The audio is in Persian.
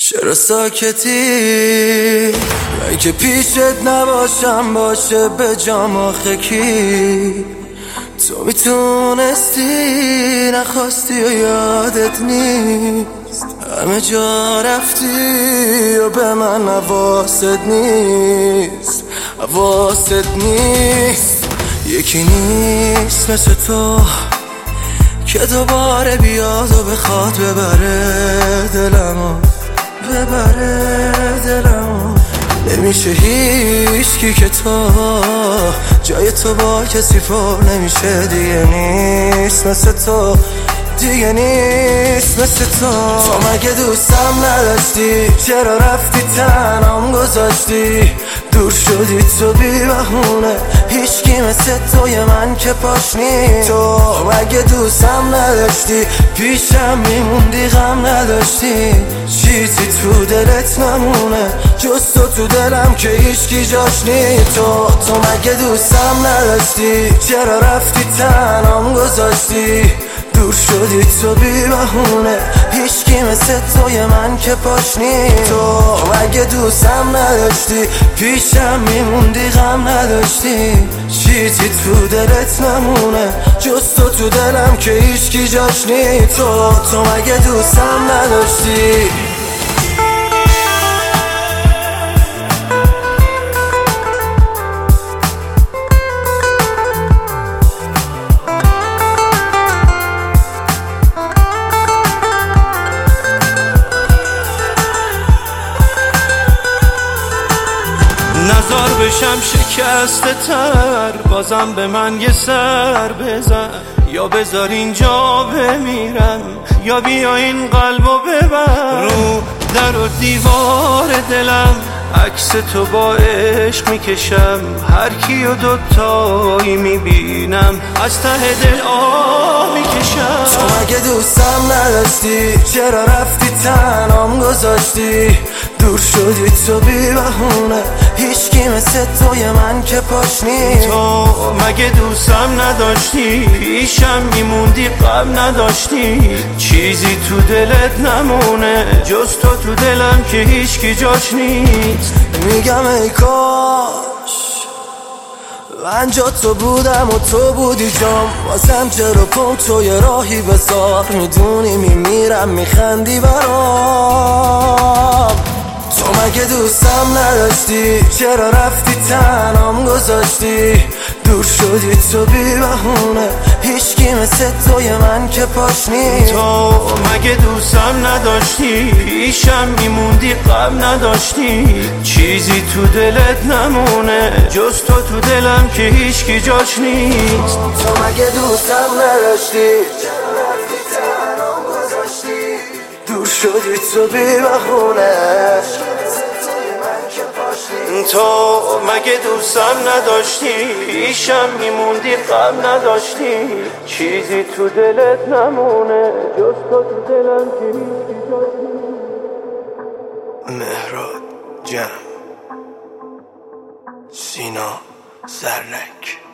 چرا ساکتی؟ من که پیشت نباشم باشه به جام آخه کی؟ تو میتونستی نخواستی و یادت نیست، همه جا رفتی و به من حواست نیست، حواست نیست. یکی نیست مثل تو که دوباره بیاد و بخواد ببره دلمو، ببره دلمو. نمیشه هیچکی که تو جای تو با کسی پر نمیشه، دیگه نیست مثل تو، دیگه نیست مثل تو. تو مگه دوستم نداشتی؟ چرا رفتی تنهام گذاشتی؟ دور شدی تو بی بهونه، هیچکی مثل توی من که پاش نیست. تو مگه دوستم نداشتی؟ پیشم میموندی غم نداشتی، چیزی تو دلت نمونه جز تو دلم که هیچکی جاش نیست. تو مگه دوستم نداشتی؟ چرا رفتی تنهام گذاشتی؟ دور شدی تو بی بهونه، هیچکی مثل توی من که پاش نیست. تو مگه دوستم نداشتی؟ پیشم میموندی غم نداشتی، چیزی تو دلت نمونه جز تو دلم که هیچکی جاش نیست. تو مگه دوستم نداشتی؟ نزار بشم شکسته تر، بازم به من یه سر بزن، یا بذار اینجا بمیرم یا بیا این قلبو ببر. رو در و دیوار دلم عکس تو با عشق میکشم، هر کیو دوتایی میبینم از ته دل آه میکشم. تو مگه دوستم نداشتی؟ چرا رفتی تنهام گذاشتی؟ دور شدی تو بی بهونه، هیچکی مثل توی من که پاش نیست. تو مگه دوستم نداشتی؟ پیشم میموندی غم نداشتی، چیزی تو دلت نمونه جز تو دلم که هیچکی جاش نیست. میگم ای کاش من جا تو بودم و تو بودی جام، واسم چرا پام توی راهی بذار، میدونی میمیرم میخندی برام. تو مگه دوستم نداشتی؟ چرا رفتی تنهام گذاشتی؟ دور شدی تو بی بهونه، هیچکی مثل توی من که پاش نیست. تو مگه دوستم نداشتی؟ پیشم میموندی غم نداشتی، چیزی تو دلت نمونه جز تو دلم که هیچکی جاش نیست. تو مگه دوستم نداشتی؟ چرا رفتی تنهام گذاشتی؟ دور شدی تو بی بهونه، تو مگه دوستم نداشتی؟ پیشم میموندی غم نداشتی، چیزی تو دلت نمونه جز تو دلم که هیچکی جاش نیست. مهراد جمع، سینا زرنک.